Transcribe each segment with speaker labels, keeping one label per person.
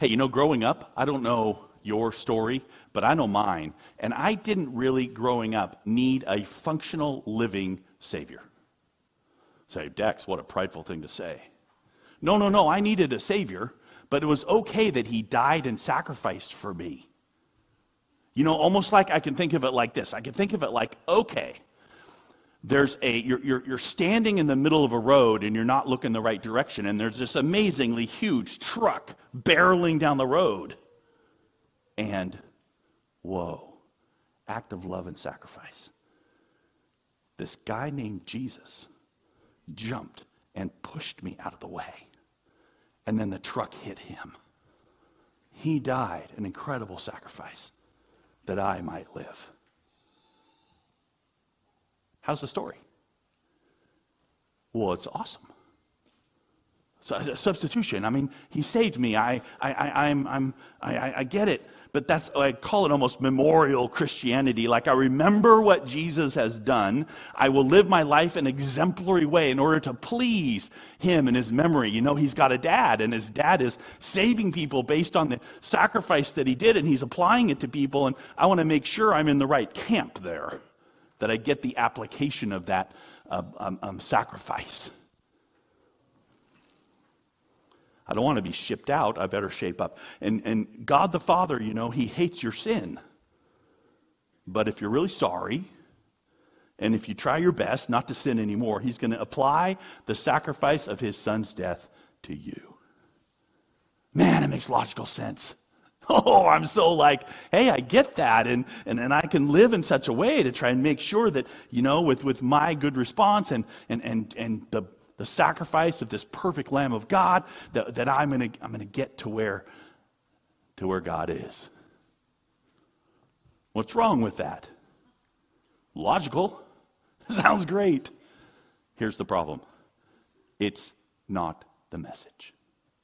Speaker 1: Hey, growing up, I don't know your story, but I know mine. And I didn't really, growing up, need a functional, living Savior. Say, Dex, what a prideful thing to say. No, I needed a Savior, but it was okay that he died and sacrificed for me. Almost like I can think of it like this. I can think of it like, okay, you're standing in the middle of a road and you're not looking the right direction, and there's this amazingly huge truck barreling down the road. And, whoa, act of love and sacrifice. This guy named Jesus jumped and pushed me out of the way. And then the truck hit him. He died an incredible sacrifice that I might live. How's the story? Well, it's awesome. So, substitution. I mean, he saved me. I get it. But I call it almost memorial Christianity. Like, I remember what Jesus has done. I will live my life in an exemplary way in order to please him in his memory. He's got a dad, and his dad is saving people based on the sacrifice that he did, and he's applying it to people, and I want to make sure I'm in the right camp there, that I get the application of that sacrifice. I don't want to be shipped out. I better shape up. And God the Father, he hates your sin. But if you're really sorry, and if you try your best not to sin anymore, he's going to apply the sacrifice of his son's death to you. Man, it makes logical sense. Oh, I'm so like, hey, I get that, and I can live in such a way to try and make sure that, with my good response and the sacrifice of this perfect Lamb of God, that I'm gonna get to where God is. What's wrong with that? Logical. Sounds great. Here's the problem. It's not the message.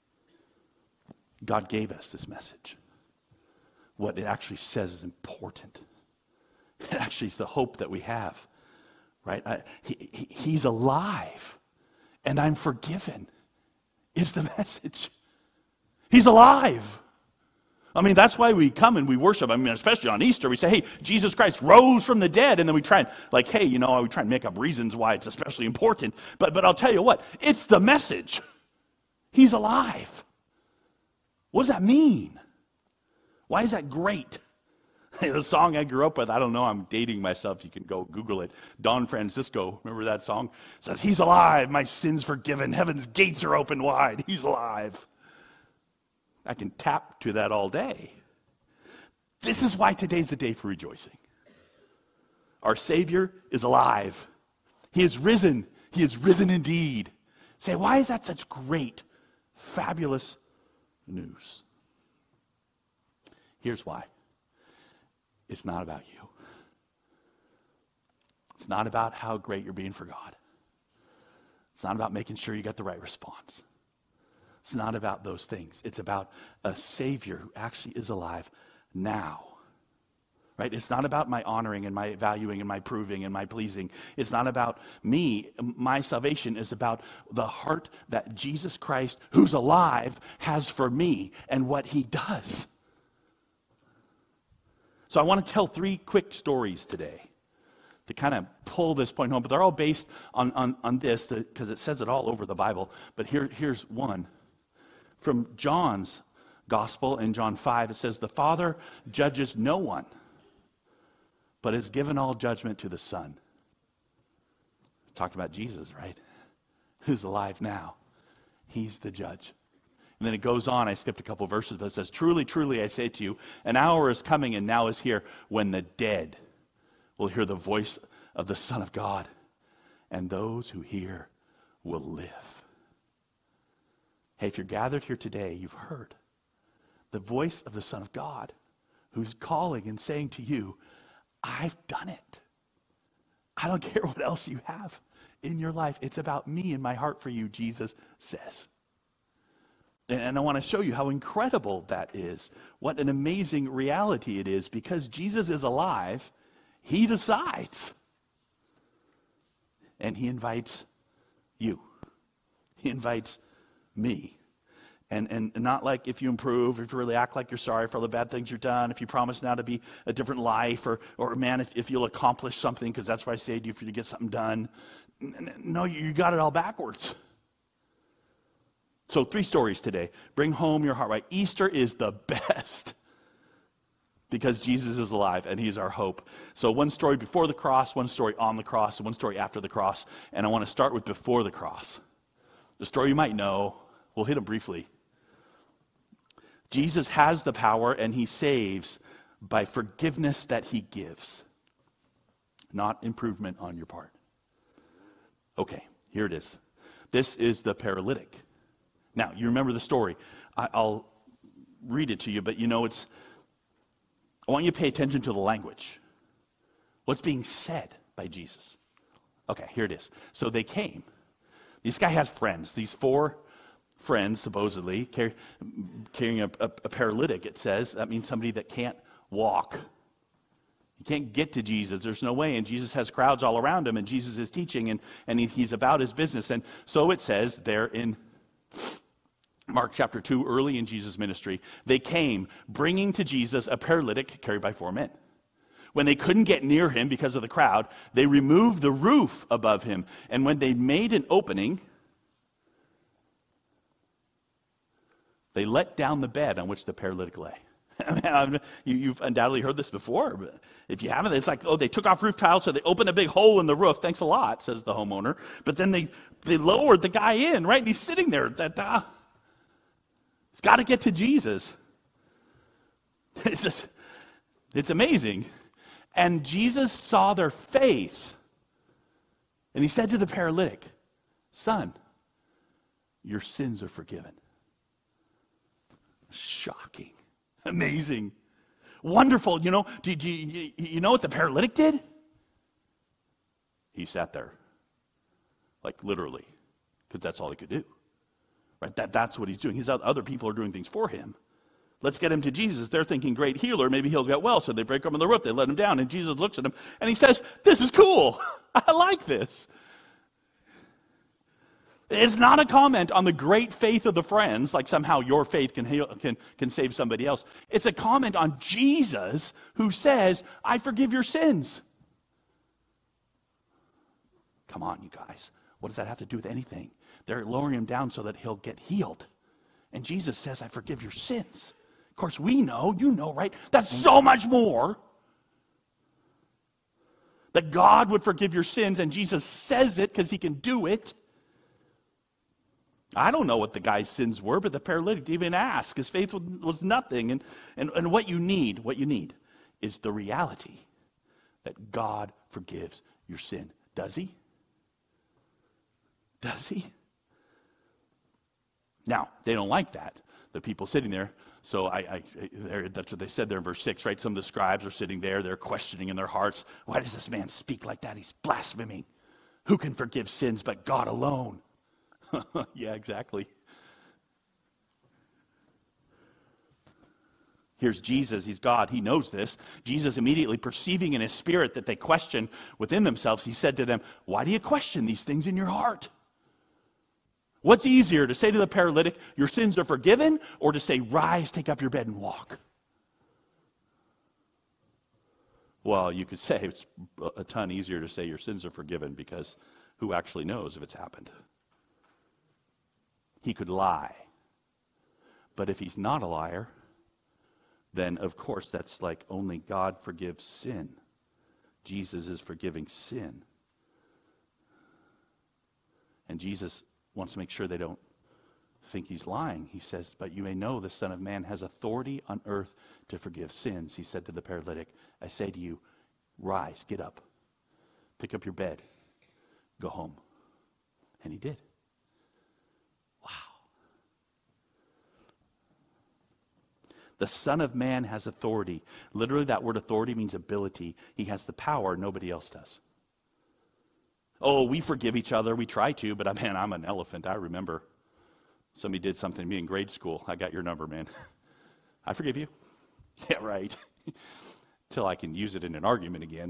Speaker 1: God gave us this message. What it actually says is important. It actually is the hope that we have, right? He's alive. And I'm forgiven, is the message. He's alive. I mean, that's why we come and we worship. I mean, especially on Easter, we say, hey, Jesus Christ rose from the dead. And then we try and, we try and make up reasons why it's especially important. But I'll tell you what, it's the message. He's alive. What does that mean? Why is that great? The song I grew up with, I don't know, I'm dating myself. You can go Google it. Don Francisco, remember that song? It says, he's alive, my sins forgiven, heaven's gates are open wide. He's alive. I can tap to that all day. This is why today's the day for rejoicing. Our Savior is alive. He is risen. He is risen indeed. Say, why is that such great, fabulous news? Here's why. It's not about you. It's not about how great you're being for God. It's not about making sure you got the right response. It's not about those things. It's about a Savior who actually is alive now. Right? It's not about my honoring and my valuing and my proving and my pleasing. It's not about me. My salvation is about the heart that Jesus Christ, who's alive, has for me and what he does. So I want to tell 3 quick stories today to kind of pull this point home. But they're all based on this, because it says it all over the Bible. But here's one. From John's Gospel in John 5, it says, the Father judges no one, but has given all judgment to the Son. Talked about Jesus, right? Who's alive now. He's the judge. And then it goes on, I skipped a couple verses, but it says, truly, truly, I say to you, an hour is coming and now is here when the dead will hear the voice of the Son of God, and those who hear will live. Hey, if you're gathered here today, you've heard the voice of the Son of God, who's calling and saying to you, I've done it. I don't care what else you have in your life. It's about me and my heart for you, Jesus says. And I want to show you how incredible that is. What an amazing reality it is. Because Jesus is alive, he decides. And he invites you. He invites me. And not like if you improve, if you really act like you're sorry for all the bad things you've done, if you promise now to be a different life, or man, if you'll accomplish something, because that's what I say to you, for you to get something done. No, you got it all backwards. So 3 stories today. Bring home your heart, right? Easter is the best because Jesus is alive and he's our hope. So 1 story before the cross, 1 story on the cross, and 1 story after the cross. And I want to start with before the cross. The story you might know, we'll hit them briefly. Jesus has the power and he saves by forgiveness that he gives, not improvement on your part. Okay, here it is. This is the paralytic. Now, you remember the story. I'll read it to you, but I want you to pay attention to the language. What's being said by Jesus? Okay, here it is. So they came. This guy has friends. These 4 friends, supposedly, carrying a paralytic, it says. That means somebody that can't walk. You can't get to Jesus. There's no way. And Jesus has crowds all around him, and Jesus is teaching, and he's about his business. And so it says there in Mark chapter 2, early in Jesus' ministry, they came, bringing to Jesus a paralytic carried by 4 men. When they couldn't get near him because of the crowd, they removed the roof above him. And when they made an opening, they let down the bed on which the paralytic lay. You've undoubtedly heard this before, but if you haven't, it's like, they took off roof tiles, so they opened a big hole in the roof. Thanks a lot, says the homeowner. But then they lowered the guy in, right? And he's sitting there. He's got to get to Jesus. It's amazing. And Jesus saw their faith. And he said to the paralytic, "Son, your sins are forgiven." Shocking. Amazing. Wonderful. Do you know what the paralytic did? He sat there. Like literally. Because that's all he could do. Right? That's what he's doing. Other people are doing things for him. Let's get him to Jesus. They're thinking, great healer, maybe he'll get well. So they break open the roof, they let him down, and Jesus looks at him, and he says, "This is cool. I like this." It's not a comment on the great faith of the friends, like somehow your faith can save somebody else. It's a comment on Jesus who says, "I forgive your sins." Come on, you guys. What does that have to do with anything? They're lowering him down so that he'll get healed. And Jesus says, "I forgive your sins." Of course, we know, right? That's so much more. That God would forgive your sins, and Jesus says it because he can do it. I don't know what the guy's sins were, but the paralytic didn't even ask. His faith was nothing. And what you need is the reality that God forgives your sin. Does he? Does he? Now, they don't like that, the people sitting there. So that's what they said there in verse 6, right? Some of the scribes are sitting there. They're questioning in their hearts, "Why does this man speak like that? He's blaspheming. Who can forgive sins but God alone?" Yeah, exactly. Here's Jesus. He's God. He knows this. Jesus, immediately perceiving in his spirit that they question within themselves, he said to them, "Why do you question these things in your heart?" What's easier, to say to the paralytic, "Your sins are forgiven," or to say, "Rise, take up your bed and walk"? Well, you could say it's a ton easier to say your sins are forgiven, because who actually knows if it's happened? He could lie. But if he's not a liar, then of course that's like only God forgives sin. Jesus is forgiving sin. And Jesus wants to make sure they don't think he's lying. He says, "But you may know the Son of Man has authority on earth to forgive sins." He said to the paralytic, "I say to you, rise, get up, pick up your bed, go home." And he did. Wow. The Son of Man has authority. Literally, that word authority means ability. He has the power nobody else does. Oh, we forgive each other. We try to, but man, I'm an elephant. I remember somebody did something to me in grade school. I got your number, man. I forgive you. Yeah, right. Till I can use it in an argument again.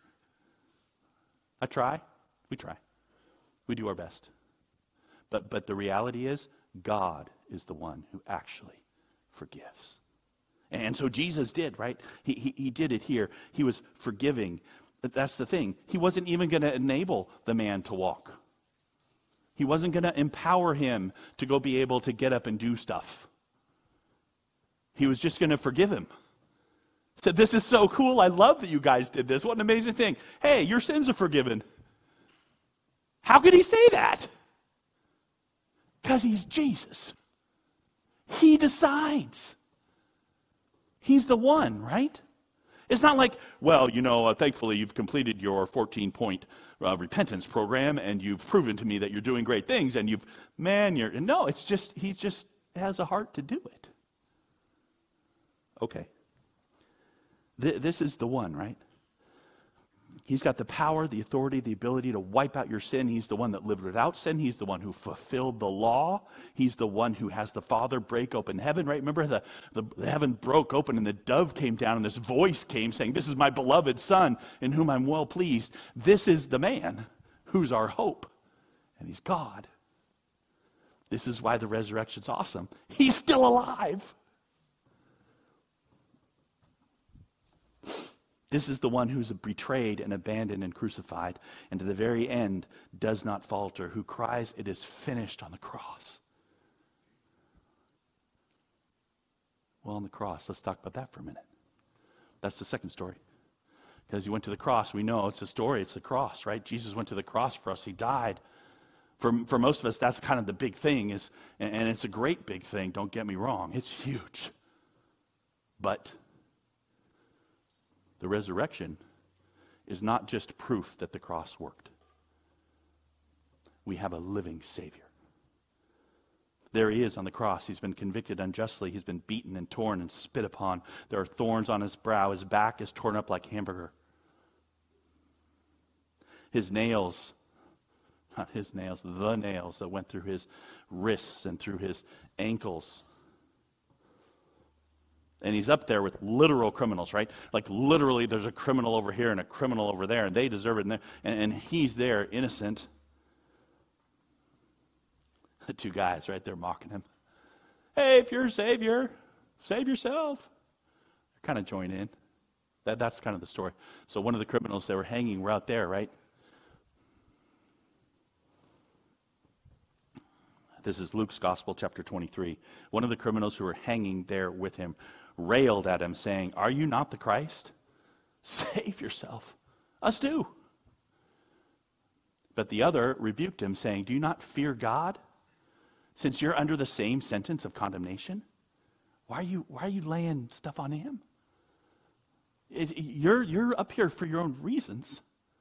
Speaker 1: I try. We try. We do our best. But the reality is, God is the one who actually forgives. And so Jesus did, right? He did it here. He was forgiving. But that's the thing. He wasn't even going to enable the man to walk. He wasn't going to empower him to go be able to get up and do stuff. He was just going to forgive him. He said, this is so cool. I love that you guys did this. What an amazing thing. Hey, your sins are forgiven. How could he say that? Because he's Jesus. He decides. He's the one, right? It's not like, well, thankfully you've completed your 14-point repentance program and you've proven to me that you're doing great things and no, it's just, he just has a heart to do it. Okay. This is the one, right? He's got the power, the authority, the ability to wipe out your sin. He's the one that lived without sin. He's the one who fulfilled the law. He's the one who has the Father break open heaven, right? Remember the heaven broke open and the dove came down and this voice came saying, this is my beloved Son in whom I'm well pleased. This is the man who's our hope. And he's God. This is why the resurrection's awesome. He's still alive. This is the one who's betrayed and abandoned and crucified, and to the very end does not falter, who cries, it is finished on the cross. Well, on the cross, let's talk about that for a minute. That's the second story. Because he went to the cross, we know it's a story, it's the cross, right? Jesus went to the cross for us, he died. For most of us, that's kind of the big thing, and it's a great big thing, don't get me wrong, it's huge. But the resurrection is not just proof that the cross worked. We have a living Savior. There he is on the cross. He's been convicted unjustly. He's been beaten and torn and spit upon. There are thorns on his brow. His back is torn up like hamburger. His nails, not his nails, the nails that went through his wrists and through his ankles. And he's up there with literal criminals, right? Like literally there's a criminal over here and a criminal over there, and they deserve it. And he's there, innocent. The two guys, right there mocking him. Hey, if you're a savior, save yourself. They're kind of join in. That's kind of the story. So one of the criminals that were hanging were out there, right? This is Luke's Gospel, chapter 23. One of the criminals who were hanging there with him railed at him, saying, are you not the Christ? Save yourself. Us too. But the other rebuked him, saying, do you not fear God, since you're under the same sentence of condemnation? Why are you laying stuff on him? You're up here for your own reasons.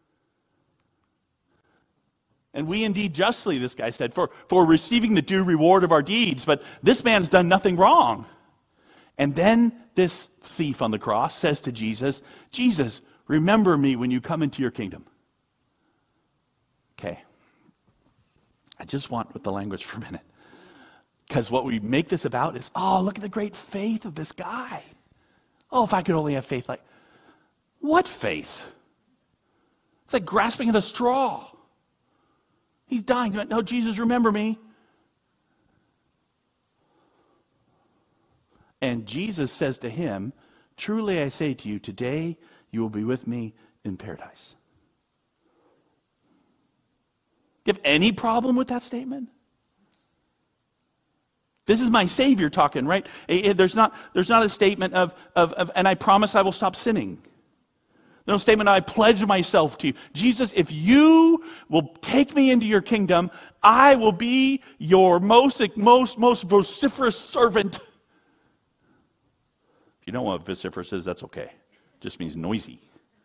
Speaker 1: And we indeed justly, this guy said, for receiving the due reward of our deeds, but this man's done nothing wrong. And then this thief on the cross says to Jesus, Jesus, remember me when you come into your kingdom. Okay. I just want with the language for a minute. Because what we make this about is, oh, look at the great faith of this guy. Oh, if I could only have faith like, what faith? It's like grasping at a straw. He's dying. No, Jesus, remember me. And Jesus says to him, truly I say to you, today you will be with me in paradise. Do you have any problem with that statement? This is my Savior talking, right? There's not a statement of and I promise I will stop sinning. No statement, I pledge myself to you. Jesus, if you will take me into your kingdom, I will be your most vociferous servant. If you don't know what vociferous is, that's okay. It just means noisy.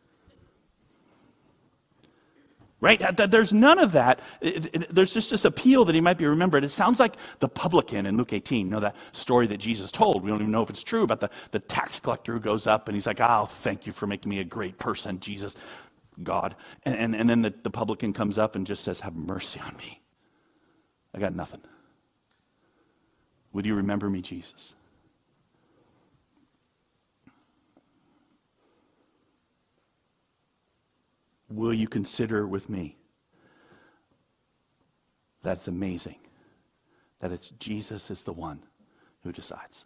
Speaker 1: Right? There's none of that. There's just this appeal that he might be remembered. It sounds like the publican in Luke 18. You know that story that Jesus told? We don't even know if it's true, about the tax collector who goes up and he's like, oh, thank you for making me a great person, Jesus, God. And then the publican comes up and just says, have mercy on me. I got nothing. Would you remember me, Jesus? Will you consider with me? That's amazing that it's Jesus is the one who decides.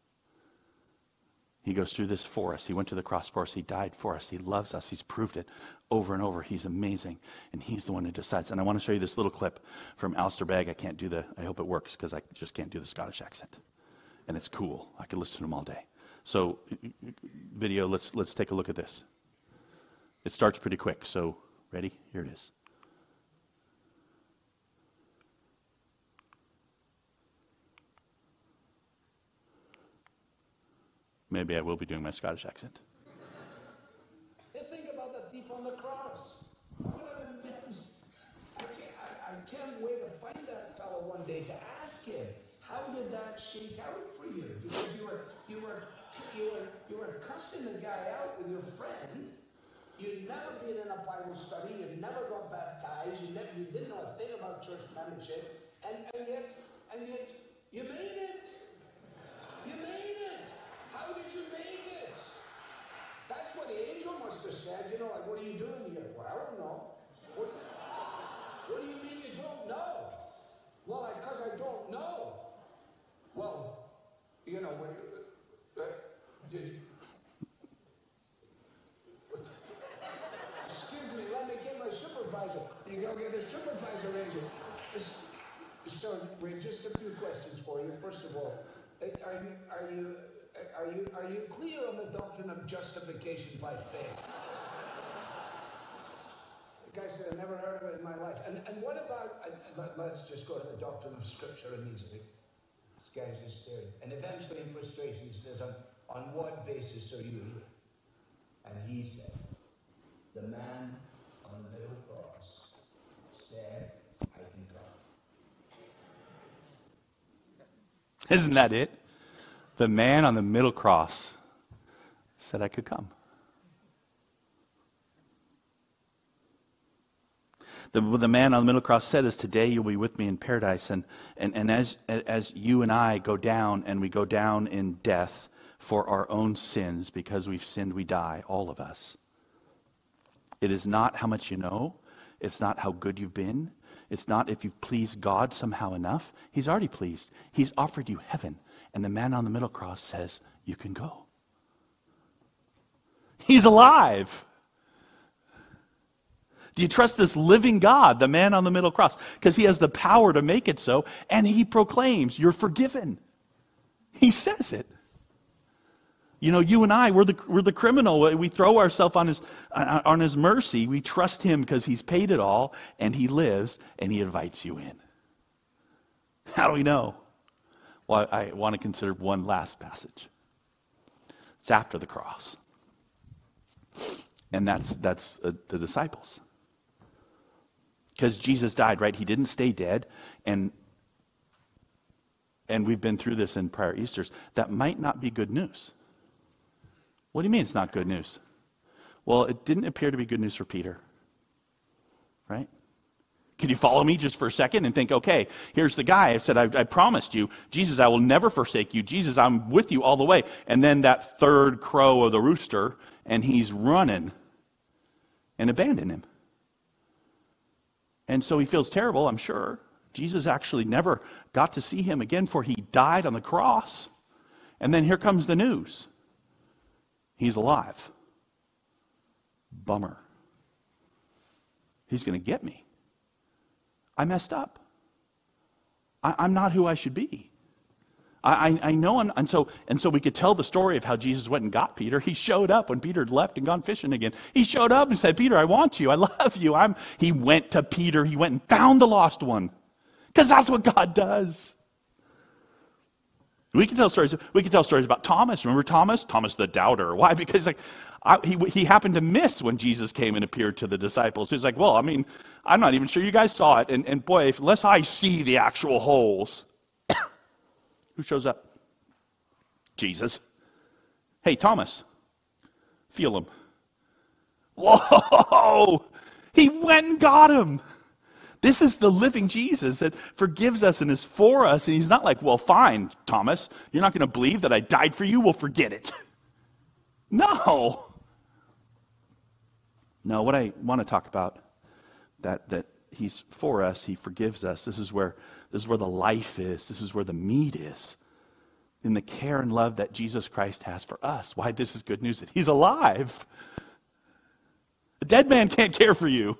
Speaker 1: He goes through this for us. He went to the cross for us. He died for us. He loves us. He's proved it over and over. He's amazing, and he's the one who decides. And I want to show you this little clip from Alistair Begg. I hope it works because I just can't do the Scottish accent. And it's cool. I could listen to him all day. So, video, let's take a look at this. It starts pretty quick, so ready? Here it is. Maybe I will be doing my Scottish accent.
Speaker 2: You think about the thief on the cross. What a mess. I can't wait to find that fellow one day to ask him, how did that shake out for you? Because you were cussing the guy out with your friend. You'd never been in a Bible study. You'd never got baptized. You didn't know a thing about church membership. And yet you made it. You made it. How did you make it? That's what the angel must have said. Like, what are you doing here? Well, I don't know. What do you mean you don't know? Well, because I don't know. Well, excuse me, let me get my supervisor. You go get a supervisor, angel. So, wait, just a few questions for you. First of all, are you clear on the doctrine of justification by faith? The guy said, I've never heard of it in my life. And what about, let's just go to the doctrine of Scripture immediately. This guy's just staring. And eventually in frustration he says, on what basis are you here? And he said, the man on the middle cross said, I can come.
Speaker 1: Isn't that it? The man on the middle cross said I could come. The man on the middle cross said is, today you'll be with me in paradise. And as you and I go down, and we go down in death for our own sins, because we've sinned, we die, all of us. It is not how much you know. It's not how good you've been. It's not if you've pleased God somehow enough. He's already pleased. He's offered you heaven. And the man on the middle cross says, you can go. He's alive. Do you trust this living God, the man on the middle cross? Because he has the power to make it so, and he proclaims, you're forgiven. He says it. You and I, we're the criminal. We throw ourselves on his mercy. We trust him because he's paid it all, and he lives, and he invites you in. How do we know? Well, I want to consider one last passage. It's after the cross. And that's the disciples. Because Jesus died, right? He didn't stay dead. And we've been through this in prior Easters. That might not be good news. What do you mean it's not good news? Well, it didn't appear to be good news for Peter. Right? Can you follow me just for a second and think, okay, here's the guy. I said, I promised you, Jesus, I will never forsake you. Jesus, I'm with you all the way. And then that third crow of the rooster, and he's running and abandoned him. And so he feels terrible, I'm sure. Jesus actually never got to see him again, for he died on the cross. And then here comes the news. He's alive. Bummer. He's going to get me. I messed up. I'm not who I should be. I know, and so we could tell the story of how Jesus went and got Peter. He showed up when Peter had left and gone fishing again. He showed up and said, Peter, I want you. I love you. He went to Peter. He went and found the lost one. Because that's what God does. We can tell stories. We can tell stories about Thomas. Remember Thomas? Thomas the doubter. Why? Because he happened to miss when Jesus came and appeared to the disciples. He's like, well, I'm not even sure you guys saw it. And boy, unless I see the actual holes. Who shows up? Jesus. Hey, Thomas. Feel him. Whoa! He went and got him. This is the living Jesus that forgives us and is for us. And he's not like, well, fine, Thomas. You're not going to believe that I died for you? Well, forget it. No. No, what I want to talk about, that he's for us, he forgives us. This is where This is where the life is. This is where the meat is. In the care and love that Jesus Christ has for us. Why this is good news, that he's alive. A dead man can't care for you.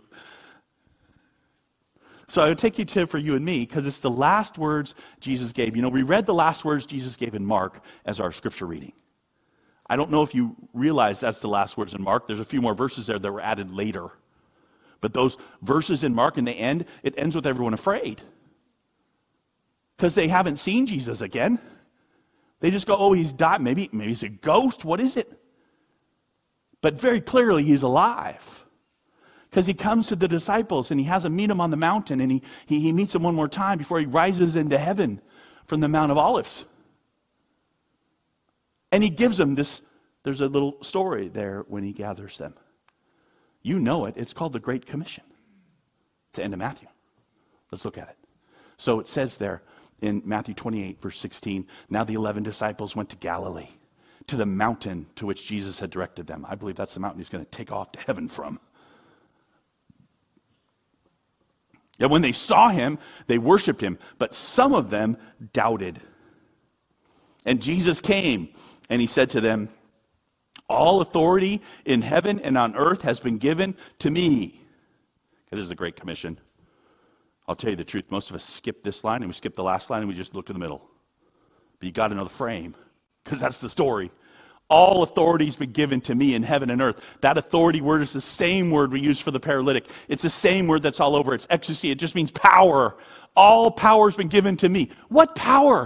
Speaker 1: So I would take you to for you and me, because it's the last words Jesus gave. You know, we read the last words Jesus gave in Mark as our scripture reading. I don't know if you realize that's the last words in Mark. There's a few more verses there that were added later. But those verses in Mark, in the end, it ends with everyone afraid. Because they haven't seen Jesus again. They just go, oh, he's died. Maybe he's a ghost. What is it? But very clearly, he's alive. Because he comes to the disciples and he has them meet him on the mountain, and he meets them one more time before he rises into heaven from the Mount of Olives. And he gives them this, there's a little story there when he gathers them. You know it. It's called the Great Commission. It's the end of Matthew. Let's look at it. So it says there in Matthew 28, verse 16, now the 11 disciples went to Galilee, to the mountain to which Jesus had directed them. I believe that's the mountain he's going to take off to heaven from. And when they saw him, they worshiped him, but some of them doubted. And Jesus came, and he said to them, all authority in heaven and on earth has been given to me. Okay, this is the Great Commission. I'll tell you the truth, most of us skip this line, and we skip the last line, and we just look in the middle. But you got to know the frame, because that's the story. All authority has been given to me in heaven and earth. That authority word is the same word we use for the paralytic. It's the same word that's all over. It's exousia. It just means power. All power has been given to me. What power?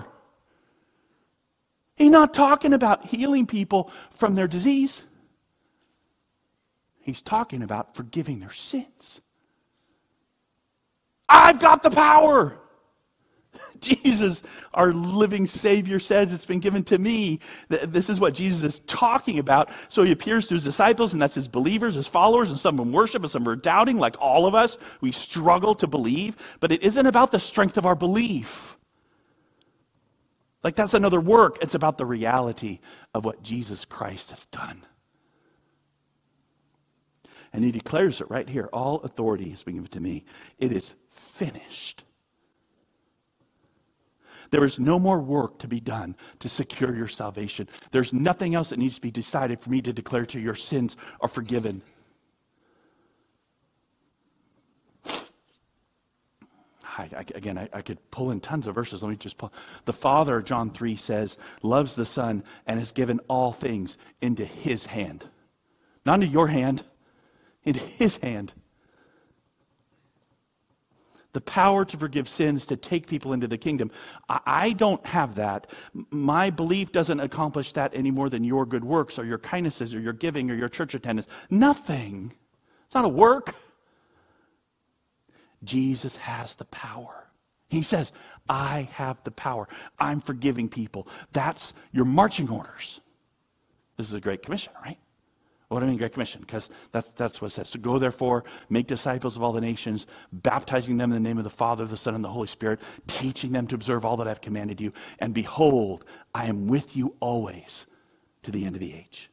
Speaker 1: He's not talking about healing people from their disease. He's talking about forgiving their sins. I've got the power. Jesus, our living Savior, says it's been given to me. This is what Jesus is talking about. So he appears to his disciples, and that's his believers, his followers, and some of them worship, and some are doubting, like all of us. We struggle to believe, but it isn't about the strength of our belief. Like that's another work. It's about the reality of what Jesus Christ has done. And he declares it right here. All authority has been given to me. It is finished. There is no more work to be done to secure your salvation. There's nothing else that needs to be decided for me to declare to you your sins are forgiven. I could pull in tons of verses. Let me just pull. The Father, John 3 says, loves the Son and has given all things into his hand. Not into your hand, into his hand. The power to forgive sins, to take people into the kingdom. I don't have that. My belief doesn't accomplish that any more than your good works or your kindnesses or your giving or your church attendance. Nothing. It's not a work. Jesus has the power. He says, I have the power. I'm forgiving people. That's your marching orders. This is a Great Commission, right? What do I mean Great Commission? Because that's what it says. So go therefore, make disciples of all the nations, baptizing them in the name of the Father, the Son, and the Holy Spirit, teaching them to observe all that I've commanded you. And behold, I am with you always to the end of the age.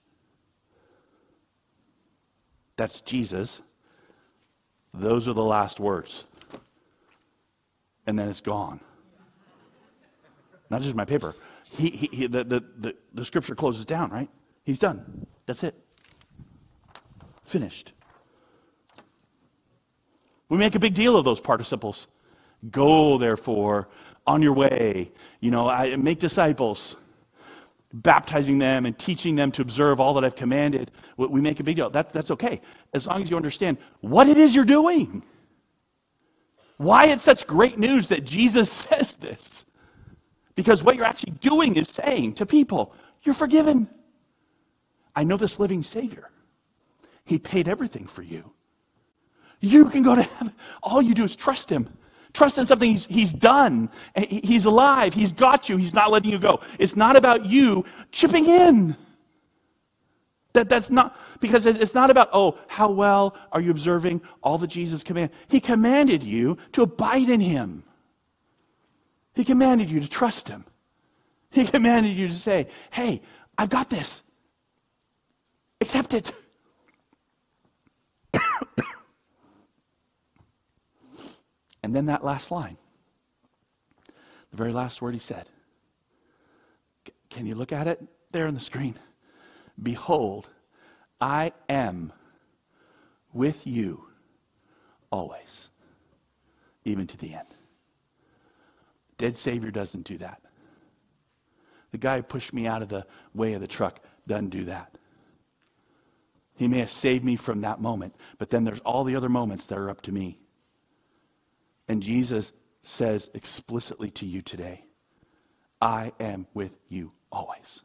Speaker 1: That's Jesus. Those are the last words. And then it's gone. Not just my paper. The scripture closes down, right? He's done. That's it. Finished. We make a big deal of those participles. Go, therefore, on your way. I make disciples, baptizing them and teaching them to observe all that I've commanded. We make a big deal. That's okay, as long as you understand what it is you're doing. Why it's such great news that Jesus says this. Because what you're actually doing is saying to people, you're forgiven. I know this living Savior. He paid everything for you. You can go to heaven. All you do is trust him. Trust in something he's done. He's alive. He's got you. He's not letting you go. It's not about you chipping in. That's not, because it's not about, how well are you observing all that Jesus commanded. He commanded you to abide in him. He commanded you to trust him. He commanded you to say, hey, I've got this. Accept it. And then that last line. The very last word he said. Can you look at it there on the screen? Behold, I am with you always, even to the end. Dead Savior doesn't do that. The guy who pushed me out of the way of the truck doesn't do that. He may have saved me from that moment, but then there's all the other moments that are up to me. And Jesus says explicitly to you today, I am with you always.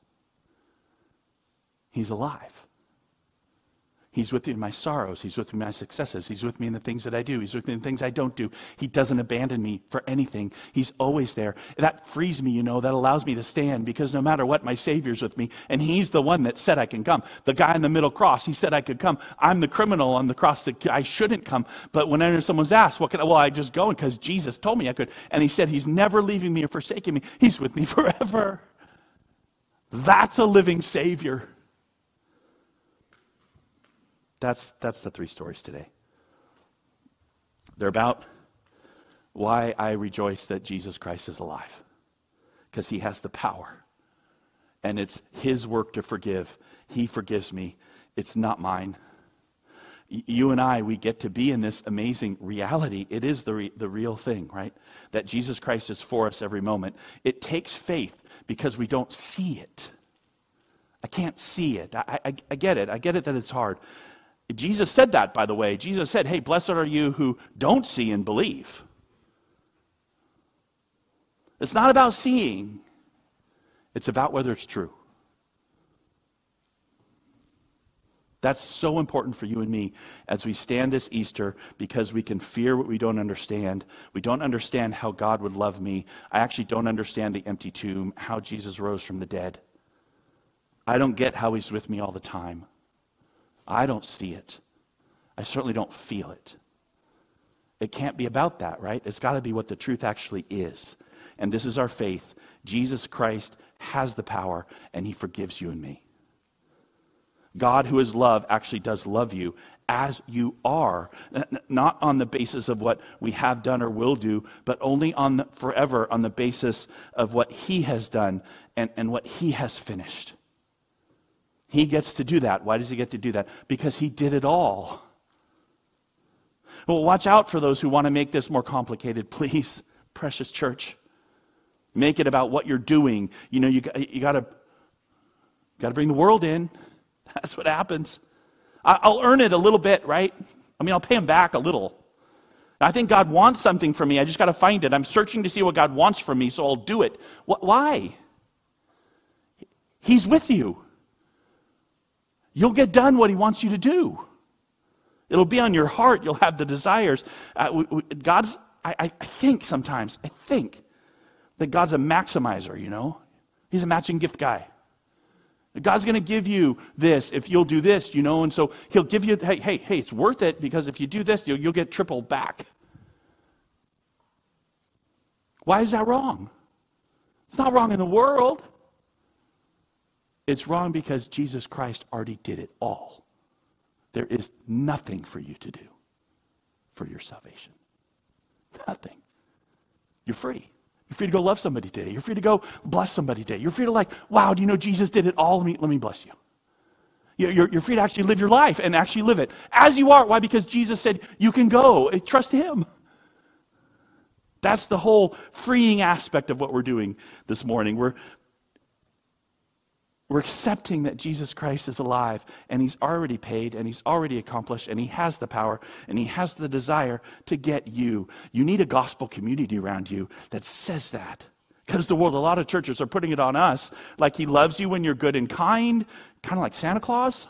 Speaker 1: He's alive. He's with me in my sorrows. He's with me in my successes. He's with me in the things that I do. He's with me in the things I don't do. He doesn't abandon me for anything. He's always there. That frees me, that allows me to stand, because no matter what, my Savior's with me. And he's the one that said I can come. The guy on the middle cross, he said I could come. I'm the criminal on the cross that I shouldn't come. But whenever someone's asked, what can I? Well, I just go because Jesus told me I could. And he said he's never leaving me or forsaking me. He's with me forever. That's a living Savior. That's the three stories today. They're about why I rejoice that Jesus Christ is alive. Because he has the power. And it's his work to forgive. He forgives me. It's not mine. You and I, we get to be in this amazing reality. It is the real thing, right? That Jesus Christ is for us every moment. It takes faith because we don't see it. I can't see it. I get it. I get it that it's hard. Jesus said that, by the way. Jesus said, hey, blessed are you who don't see and believe. It's not about seeing. It's about whether it's true. That's so important for you and me as we stand this Easter, because we can fear what we don't understand. We don't understand how God would love me. I actually don't understand the empty tomb, how Jesus rose from the dead. I don't get how he's with me all the time. I don't see it. I certainly don't feel it. It can't be about that, right? It's got to be what the truth actually is. And this is our faith. Jesus Christ has the power, and he forgives you and me. God, who is love, actually does love you as you are, not on the basis of what we have done or will do, but only forever on the basis of what he has done and what he has finished. He gets to do that. Why does he get to do that? Because he did it all. Well, watch out for those who want to make this more complicated, please, precious church. Make it about what you're doing. You got to bring the world in. That's what happens. I'll earn it a little bit, right? I'll pay him back a little. I think God wants something from me. I just got to find it. I'm searching to see what God wants from me, so I'll do it. Why? He's with you. You'll get done what he wants you to do. It'll be on your heart. You'll have the desires. I think that God's a maximizer, He's a matching gift guy. God's going to give you this if you'll do this, and so he'll give you, hey, it's worth it, because if you do this, you'll get triple back. Why is that wrong? It's not wrong in the world. It's wrong because Jesus Christ already did it all. There is nothing for you to do for your salvation. Nothing. You're free. You're free to go love somebody today. You're free to go bless somebody today. You're free to wow, Jesus did it all. Let me bless you. You're free to actually live your life and actually live it as you are. Why? Because Jesus said you can go. Trust him. That's the whole freeing aspect of what we're doing this morning. We're accepting that Jesus Christ is alive, and he's already paid, and he's already accomplished, and he has the power, and he has the desire to get you. You need a gospel community around you that says that. Because a lot of churches are putting it on us, like he loves you when you're good and kind of like Santa Claus.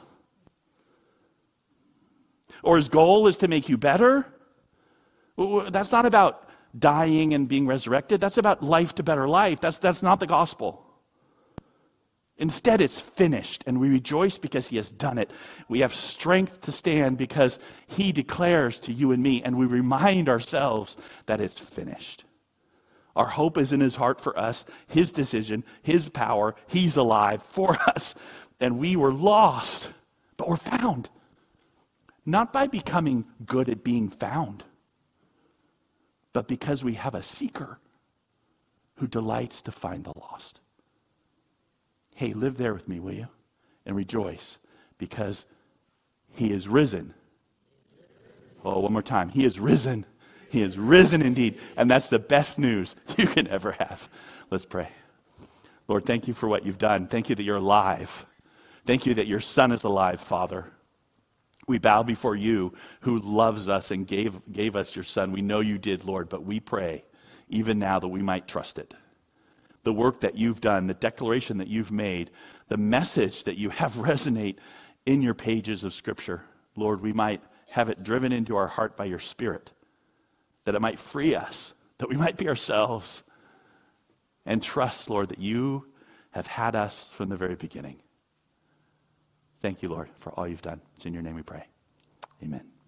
Speaker 1: Or his goal is to make you better. That's not about dying and being resurrected. That's about life to better life. That's not the gospel. Instead, it's finished, and we rejoice because he has done it. We have strength to stand because he declares to you and me, and we remind ourselves that it's finished. Our hope is in his heart for us, his decision, his power. He's alive for us, and we were lost, but we're found. Not by becoming good at being found, but because we have a seeker who delights to find the lost. Hey, live there with me, will you? And rejoice, because he is risen. Oh, one more time. He is risen. He is risen indeed. And that's the best news you can ever have. Let's pray. Lord, thank you for what you've done. Thank you that you're alive. Thank you that your Son is alive, Father. We bow before you who loves us and gave us your Son. We know you did, Lord, but we pray even now that we might trust it. The work that you've done, the declaration that you've made, the message that you have resonate in your pages of Scripture, Lord, we might have it driven into our heart by your Spirit, that it might free us, that we might be ourselves, and trust, Lord, that you have had us from the very beginning. Thank you, Lord, for all you've done. It's in your name we pray. Amen.